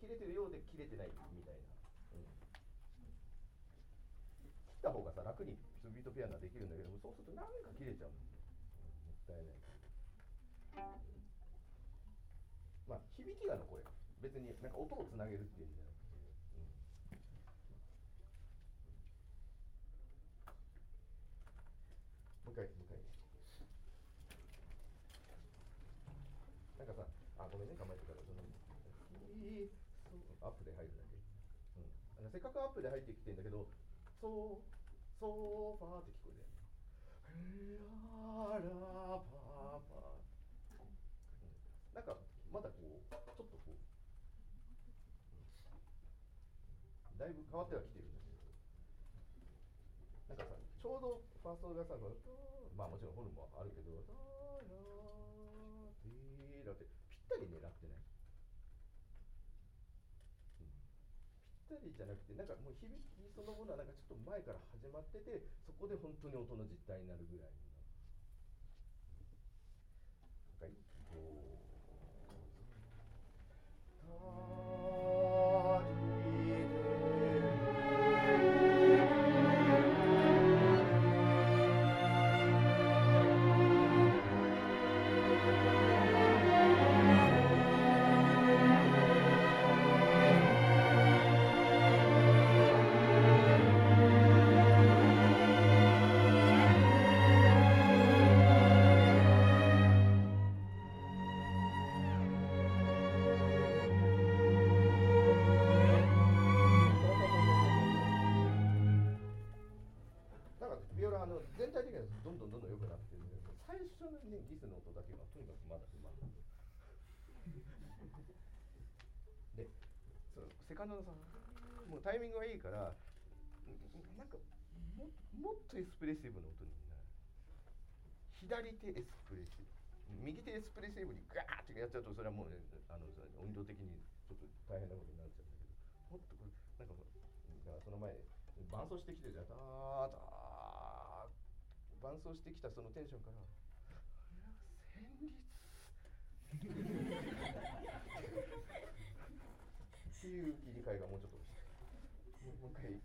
切れてるようで切れてないみたいな、切った方がさ楽に2ビートピアノはできるんだけど、そうするとなんか切れちゃうんですよ、もったいない。まあ響きが残れる、別になんか音をつなげるっていうんじゃなくて、もう一回なんかさ、ごめんね、構えてから、アップで入るだけ、せっかくアップで入ってきてんだけど、ソーファーって聞こえて、ララパパ、なんかまだこうちょっとこう、だいぶ変わってはきてるんだけど、なんかさ、ちょうどファーストがさ、まあもちろんホルンもあるけど、タラテラってぴったり狙ってない、ぴったりじゃなくて、なんかもう響きそのものはなんかちょっと前から始まってて、そこで本当に音の実態になるぐらいの、なんかビオラ全体的にはどんどん良くなってるんだけど、最初のねリスの音だけがとにかくまだ不満で、そのセカンドのさ、もうタイミングがいいから、なんかもっとエスプレッシブな音になる。左手エスプレッシブ、右手エスプレッシブにガーってやっちゃうと、それはもう、ね、音量的にちょっと大変なことになっちゃうんだけど、もっとこれなんか、だからその前伴奏してきてじゃダー伴奏してきたそのテンションから旋律っていう切り替えがもうちょっともう一回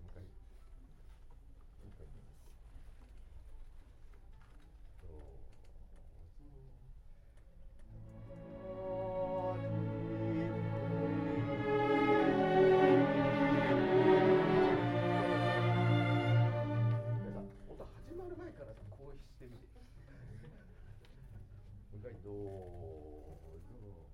音始まる前からこうしてみて、もう一回どうぞ。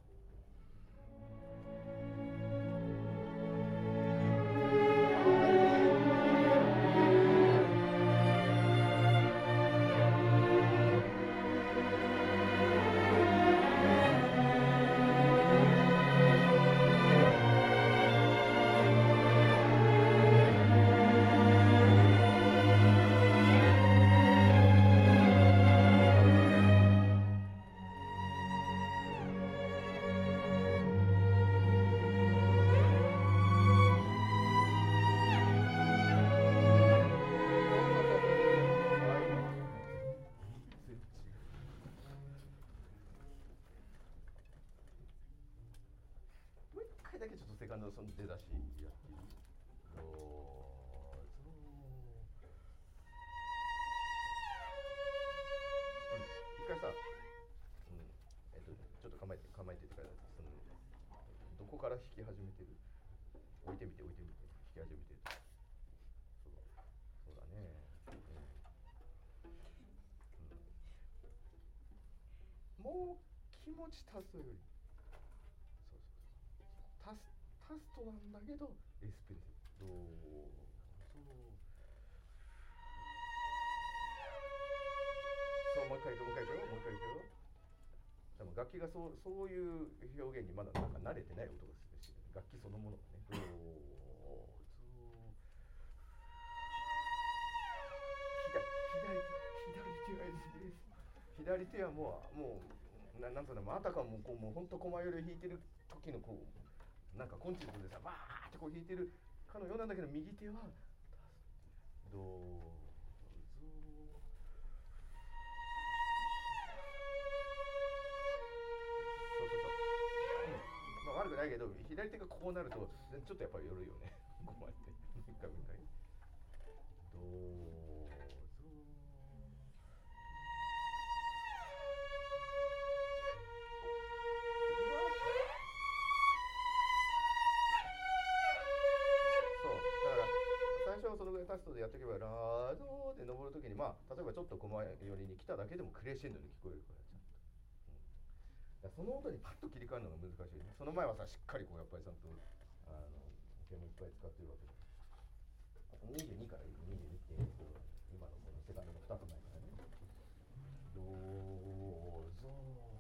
もう一回だけちょっとセカンドのその出だしやっていい？どうぞ。一回さ、ちょっと構えてから、どこから弾き始めてる？置いてみて弾き始めてる。そうだね。もう気持ち足すより、足すとなんだけどエスプレッソ、どうそう、もう一回いくよ。多分楽器がそういう表現にまだなんか慣れてない音がするし、楽器そのものがね、どう左手はエスプレッソ、左手はもうなんとなくあたかもこうもう本当駒より弾いてる時のこうなんかコンチェルトでさバーってこう弾いてるかのようなんだけど、右手はどうぞ。そう、まあ悪くない。 ないけど、左手がこうなるとちょっとやっぱり寄るよね。こうやってもう一回どうぞ。そうだから最初はそのぐらいタストでやっておけばラドで登るときに、まあ例えばちょっと駒寄りに来ただけでもクレッシェンドに聞こえるからちゃんと、だからその音にパッと切り替えるのが難しいね。その前はさ、しっかりこうやっぱりちゃんと弦もいっぱい使ってるわけだ。あと22から22って、今のこのセカンドの2つ前からね。どうぞ。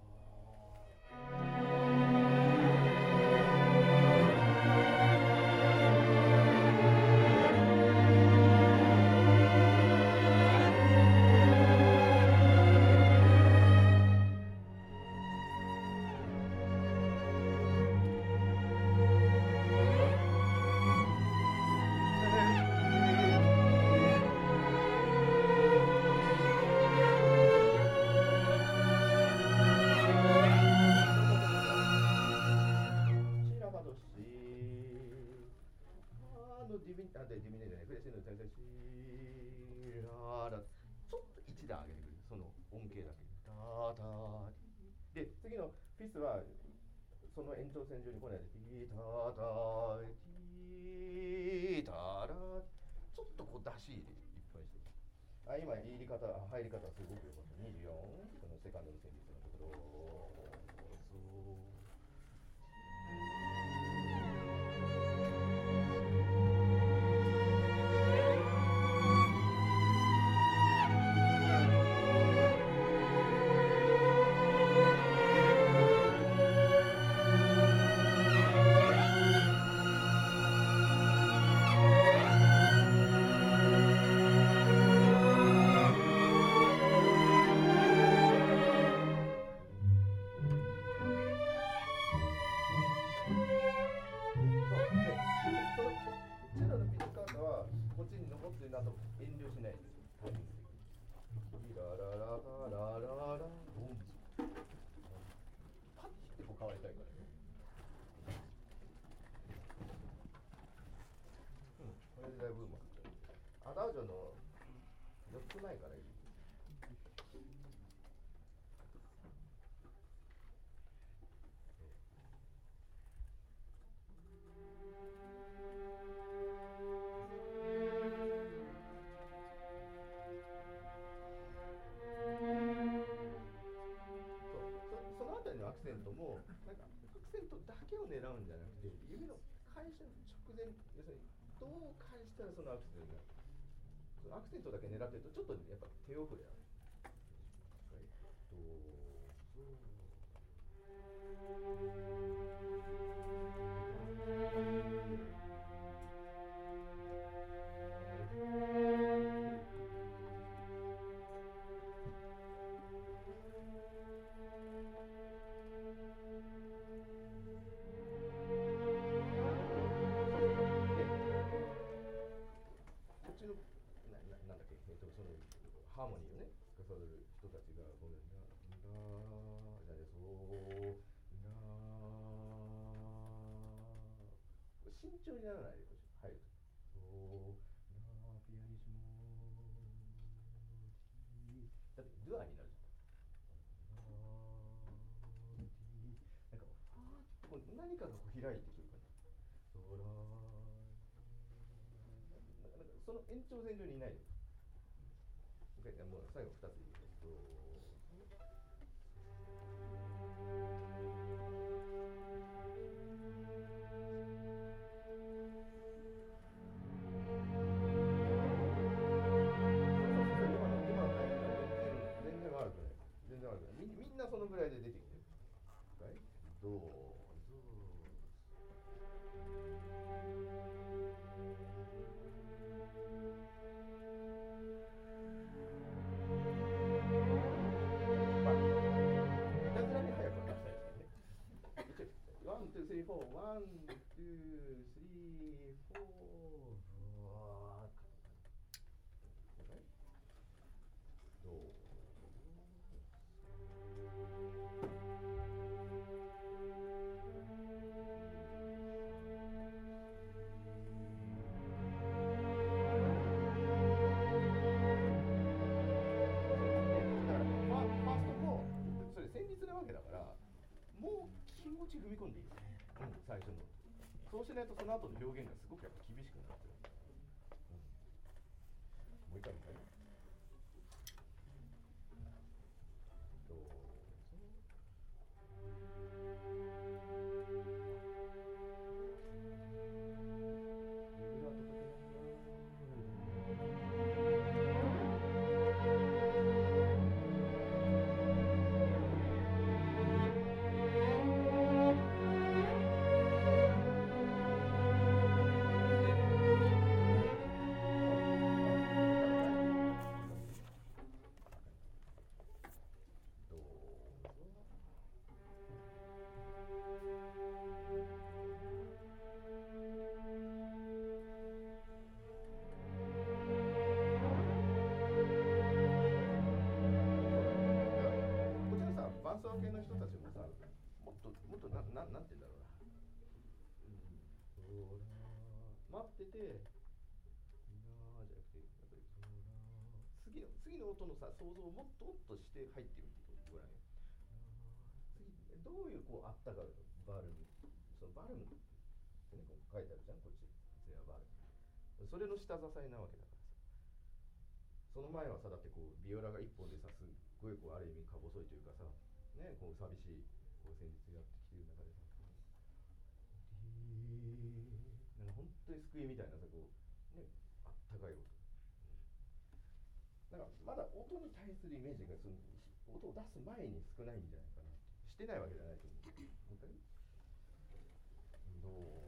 ディミネーじゃない、クレッシェンドに対してシララ、ちょっと1段上げてくる、その音形だけ。タタで、次のフィスはその延長線上に来ないで、ティータタティータラ、ちょっとこう出し入れいっぱいして。今入り方、入り方すごくよかった。24、このセカンドの旋律のところ。アダージョの4つ前からいい。そのあたりのアクセントもなんかアクセントだけを狙うんじゃなくて、指の返しの直前、要するにどう返したらそのアクセントになる。そのアクセントだけ狙ってるとちょっとやっぱ手遅れやね。ハーモニーをね、司る人たちがこう慎重にならないでほしい。入るとピアニッシモだってドゥアになるじゃん。なんかこう何かがこう開いてくるからその延長線上にいないで。もう最後2ついいですと、全然悪くない。全然悪くない。みんなそのぐらいで出てきてる。どうぞ。3、2、3、4、1、2、3、4。どう？ そうしないとその後の表現がすごくやっぱ厳しくなっちゃう。もう一回見たい。伴奏系の人たちもさ、もっとなんて言うんだろうな、待ってて、じゃなくて、やっぱり次の音のさ想像をもっとして入ってみてごらんよ。次どういうこうあったかバルム、そのバルムってね、こう書いてあるじゃん、こっちゼアバルム。それの下支えなわけだからさ。その前はさ、だってこうビオラが一本でさ、すっごいこうある意味か細いというかさ、ね、こう寂しいこう旋律やってきてる中でさ、なんか本当に救いみたいなさ、こうね、あったかい音、なんかまだ音に対するイメージがその音を出す前に少ないんじゃないかな。してないわけじゃないと思う。もう一回どうぞ。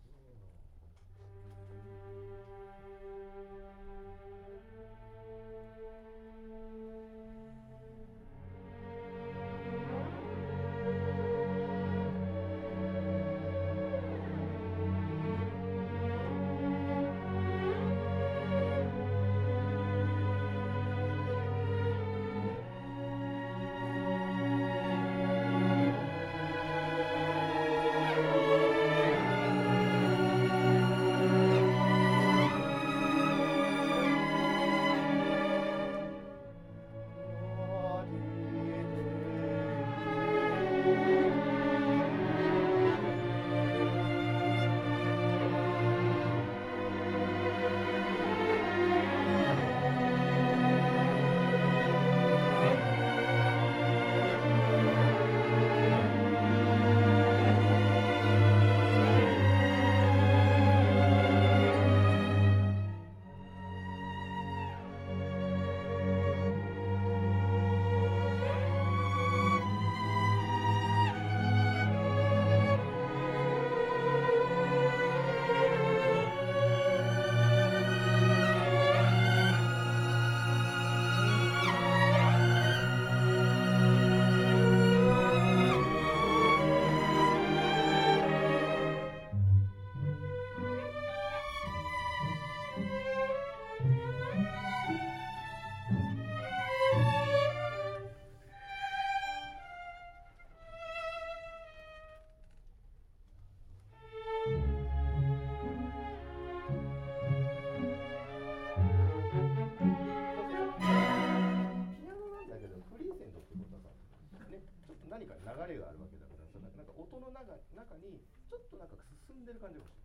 何か流れがあるわけだからさ、なんか音の中にちょっとなんか進んでる感じがする。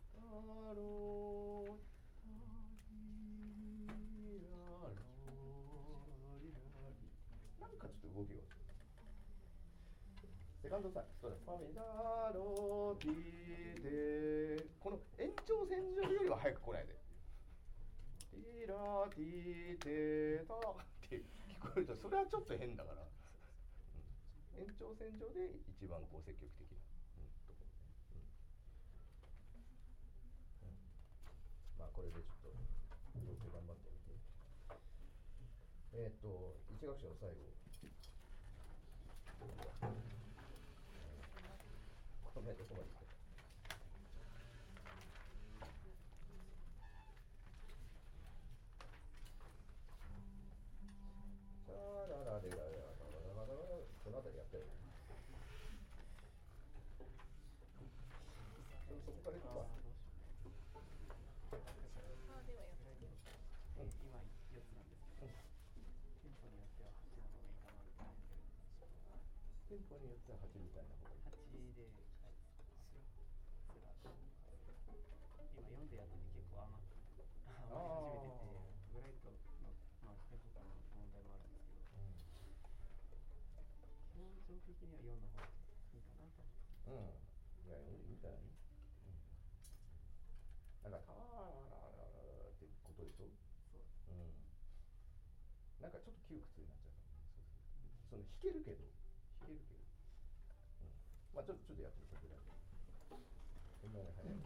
なんかちょっと動きが。セカンドサイそうだ、ファミダロティテ、この延長線上よりは早く来ないで。ティラティテタって聞こえると、それはちょっと変だから。延長線上で一番こう積極的な、ところね。まあこれでちょっとどうせ頑張ってみて。一楽章の最後。この辺どこまで行く？この辺りやったよね。そこから行くか。 今4つなんですけど、テンポによっては8の方がいいかなって思ってるんです。 テンポによっては8みたいな方がいい。 8で、それは表情的には4の方がいいかなと思って。 いや、いいんじゃない？なんか、ターってことでしょ？ そう。 なんかちょっと窮屈になっちゃうからね。その弾けるけど、まあちょっとやってみてください。そんなに早い。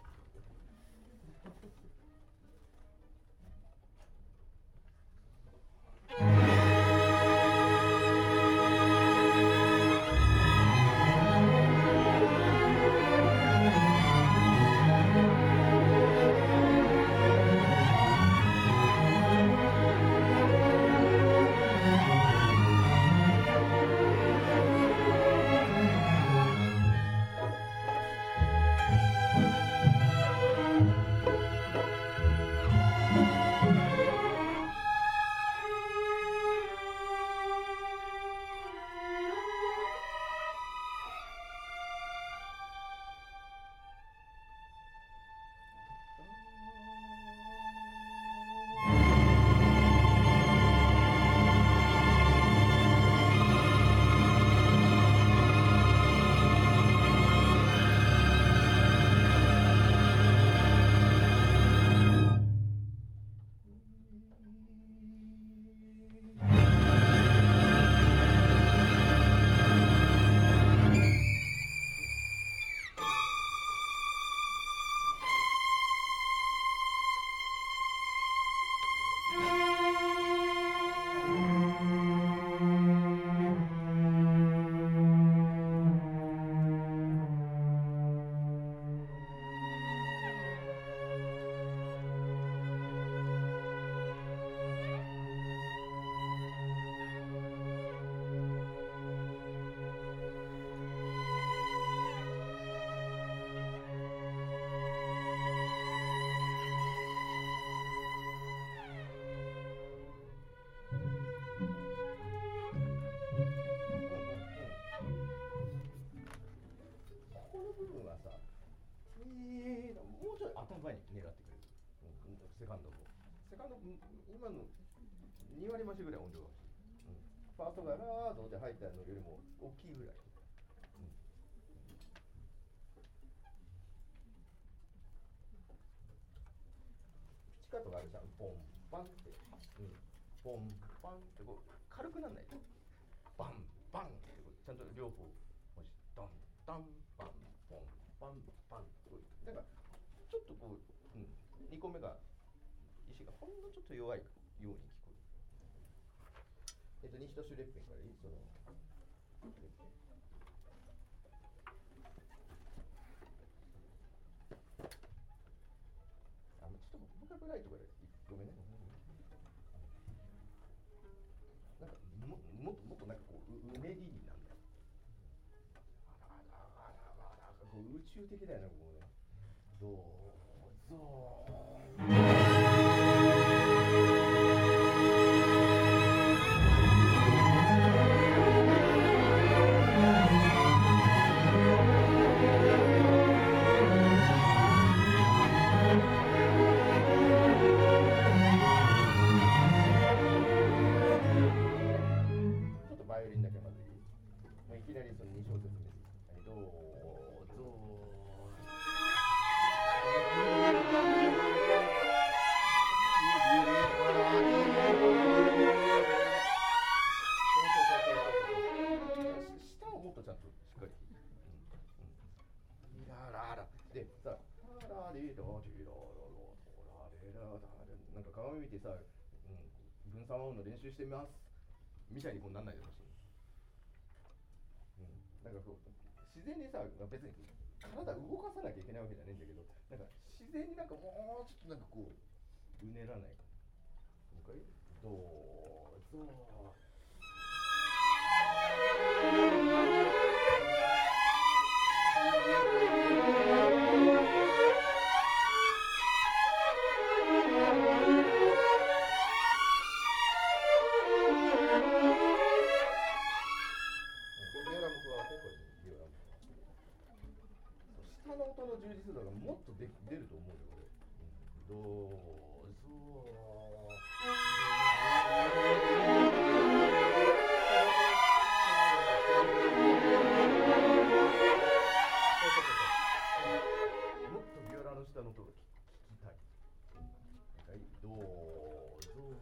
この部分はさ、もうちょい頭前に狙ってくれる。セカンドも。今の2割増しぐらい音量が欲しい。ファーストがラードで入ったのよりも大きいぐらい。ピチカートがあるじゃん。ポンパンって。ポンパンってこう軽くなんないと。バンバンってこうちゃんと両方。ドンドンパンポンパンパンこうなんかちょっとこう、2個目が石がほんのちょっと弱いように聞こえる。西とシュレッペンからいい？そのちょっとボカブライトからごめんね。なんかもっとなんかこううねりになるんだ。こう宇宙的だよね、ここね。どうぞ。ちょっとバイオリンだけまずいい。いきなりその2小節目。どうぞ。下をもっとちゃんとしっかり。でさ、なんか鏡見てさ、分散和音の練習してみますみたいにこうなんないでほしい。なんかこう自然にさ、別に体動かさなきゃいけないわけじゃないんだけど、なんか自然になんかもうちょっとなんかこううねらないか。もう一回どうぞ。下の音の充実度がもっと出ると思うよ、これ。どうぞ。ち音が聞きたい。はい、どうぞ。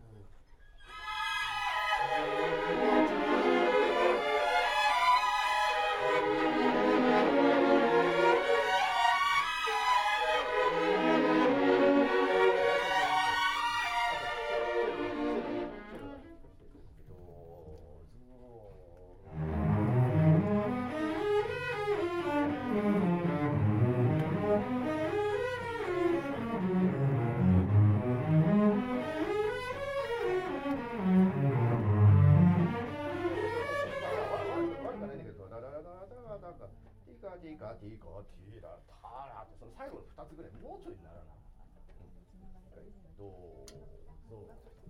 ティカティカティラタラってその最後の2つぐらいもうちょいならない。どうぞ。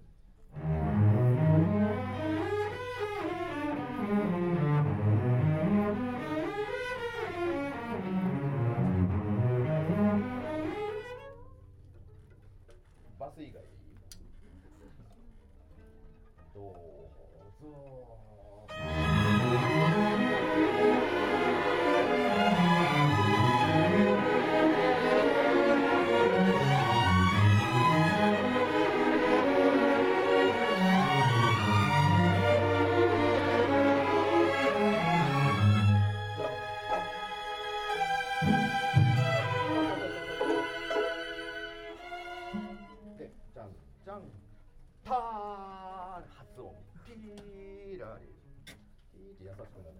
バス以外でいい？どうぞ。じゃんター発音ピーラーリピーって優しくならない。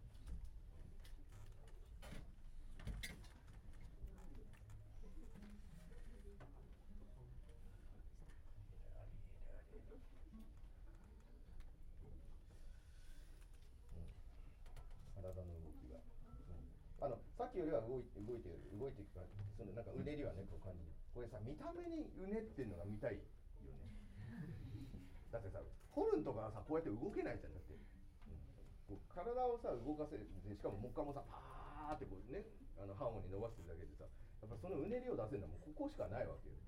体の動きが、さっきよりは動いていく感じ。そのなんかうねりはねこう感じる。これさ見た目にうねってんのが見たいよね。だってさホルンとかはさこうやって動けないじゃん。だって、こう体をさ動かせる。しかも木管もさパーってこうねハーモニー伸ばしてるだけでさ、やっぱそのうねりを出せるのはもうここしかないわけよ。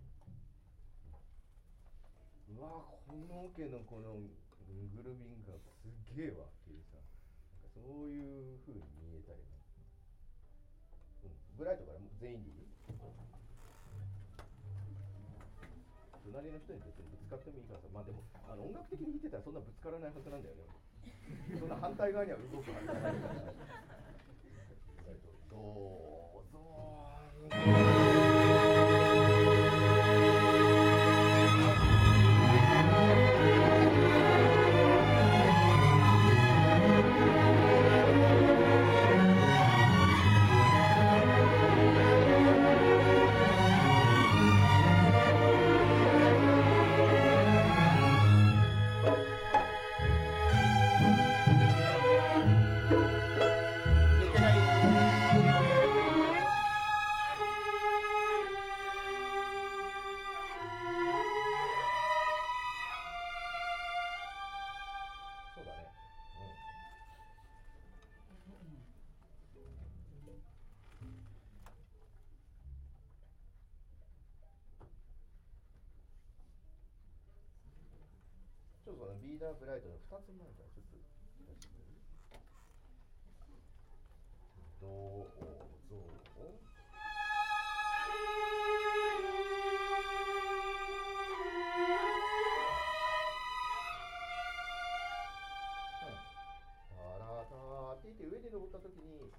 うわこのオケのこのグルービングがすげえわっていうさ、なんかそういう風に見えたりね。ブライトから全員でいい？隣の人に別にぶつかってもいいからさ、まあでも音楽的に弾いてたらそんなぶつからないはずなんだよね。そんな反対側には動くはずがないから。どうぞ。ちょっとこのビーダーブライトの2つ前からちょっと出してくれる？どうぞ。タラタって言って上に登った時に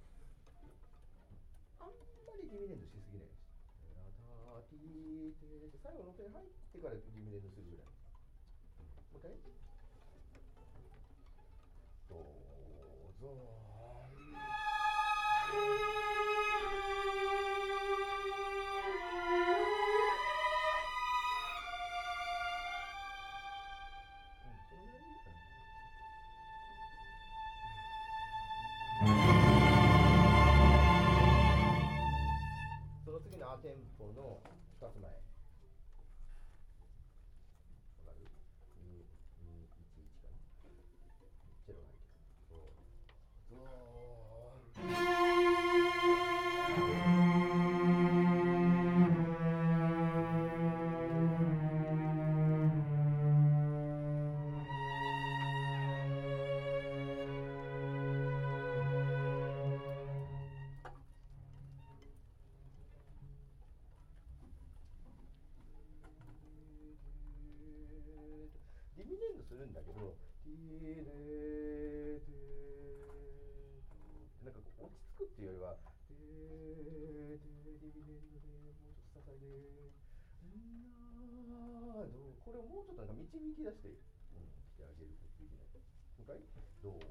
あんまりディミネンドしすぎないです。タラタティーって最後の音に入ってからディミネンドするぐらい。もう一回。どうぞ。その次のアテンポの2つ前。わかる？ 2、2、1、1かな。チェロが入ってる。どうぞ。 だけど、ティーレーテーなんかこう落ち着くっていうよりは、テーテーディビデンドでもうちょっと支えで、これをもうちょっとなんか導き出して、してあげることできない。もう一回、どう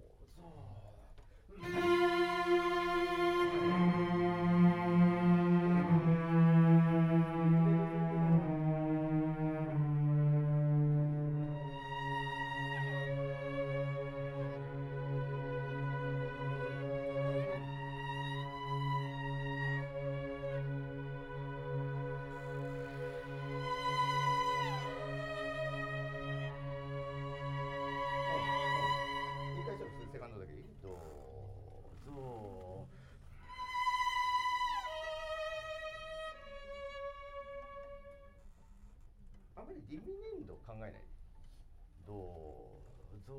セカンドだけいい？どうぞ。あんまりディミネンド考えない。どうぞ。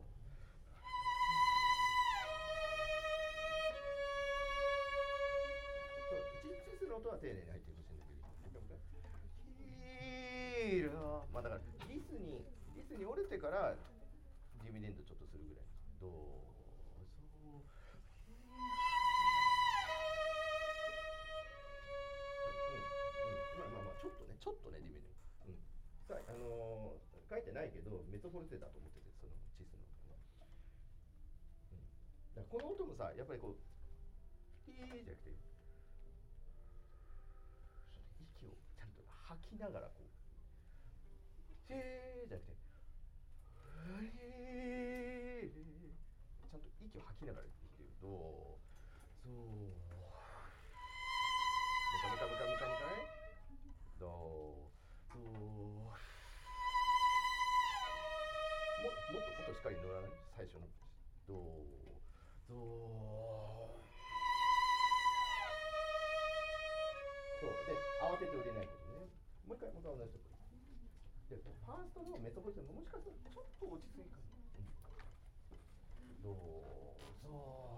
チスの音は丁寧に入ってほしいんだけど、ヒーラー、まあだからリスに折れてからディミネンドちょっとするぐらい。どうぞ。まあちょっとねディミネンド。さ書いてないけどメソフォルテだと思ってて、そのチスの音ね。だからこの音もさ、やっぱりこうピーじゃなくて。息をちゃんと吐きながらこう、じゃなくて、ちゃんと息を吐きながら言ってると、そう、ムカムカムカムカムカね、どう、そう、もっとしっかり乗らない、最初の、どう、そうで慌てて売れないことね。もう一回同じとこで、ファーストのメソポリテンもしかするとちょっと落ち着いかな。どうぞ。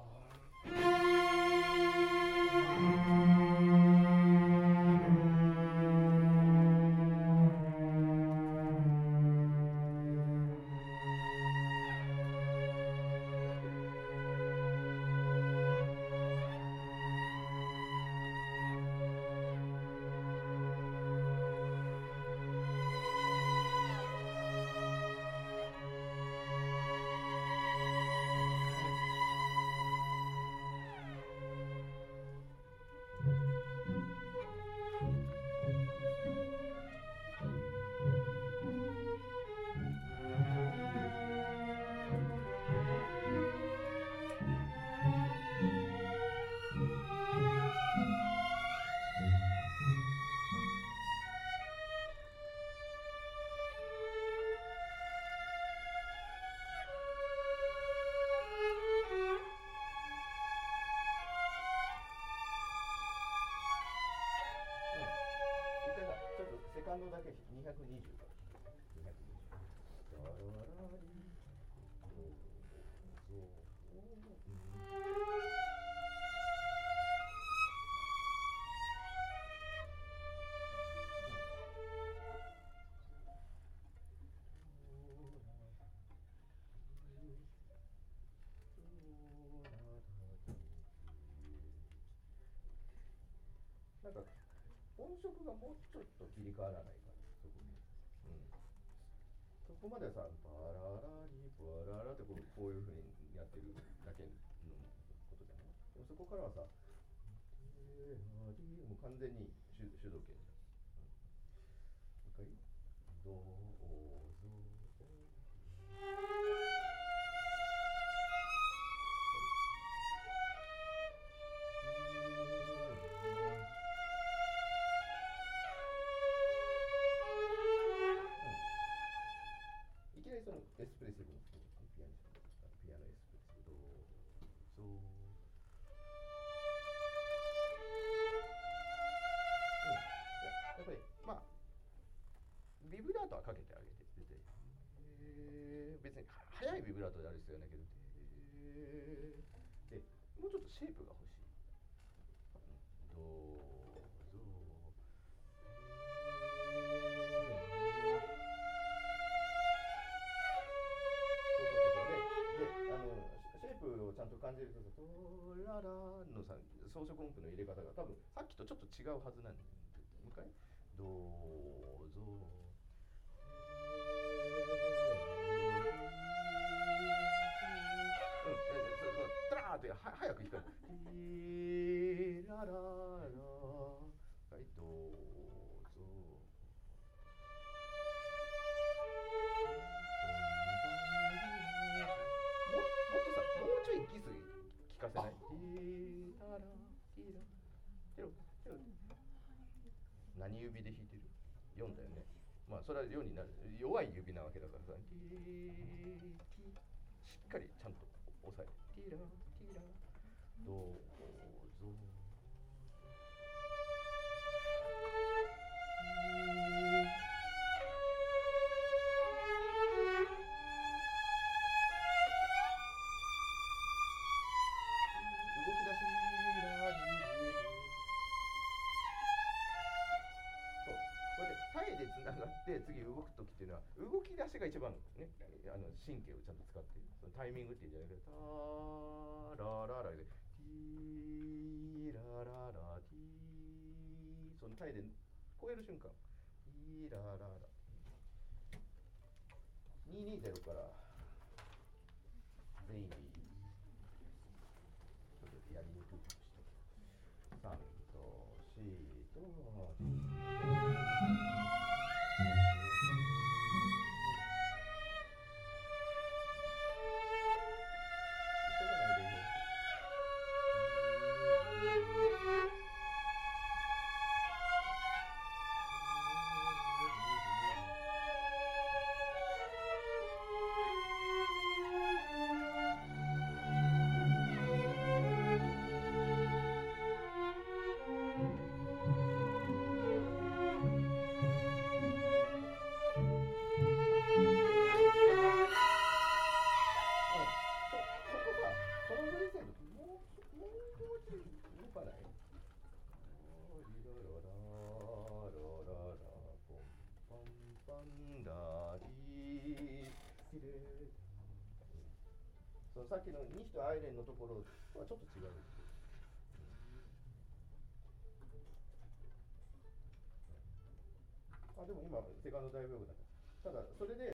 セカンドだけ220からなんか音色がもうちょっと切り替わらないかな、そこに。そこまでさ、バララリバララってこういうふうにやってるだけのことじゃない。でもそこからはさ、もう完全に主導権じゃん。わかり？どうぞ。いきなりそのエスプレッシブのピアノエスプレッシブ、どうぞ。やっぱりまあビブラートはかけてあげて、別に速いビブラートである必要はないけど、でもうちょっとシェイプが欲しい。どうぞ。い装飾音符の入れ方が多分さっきとちょっと違うはずなんで、もう一回どうぞタラーって早く弾く。ティーラララ、はいどうぞ。もっとさ、もうちょいキス聞かせない？ティーララティーラテロテロ。何指で弾いてる？4だよね。まあそれは4になる。弱い指なわけだからさ。ティーティーしっかりちゃんと押さえて。ティーラティーラどうぞ。動き出しラリリそうこれでタイでつながって次動く時っていうのは動き出しが一番ね神経をちゃんと使ってそのタイミングっていうんじゃなくてタラララでティーラララティーそのタイで超える瞬間ティーラララ220からベイビーちょっとやりにくくして3と4とさっきの西とアイレンのところとはちょっと違う。でも今セカンド大ブログだった。ただそれで